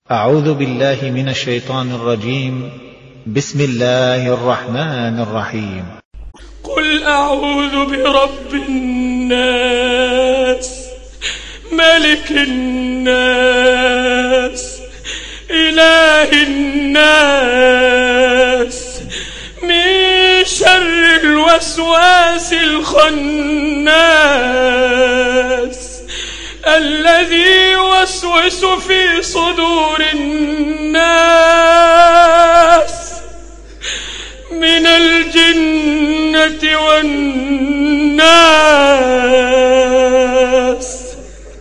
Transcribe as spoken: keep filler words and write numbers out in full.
أعوذ بالله من الشيطان الرجيم. بسم الله الرحمن الرحيم. قل أعوذ برب الناس ملك الناس إله الناس من شر الوسواس الخناس الذي يوسوس في صدور الناس من الجنة والناس.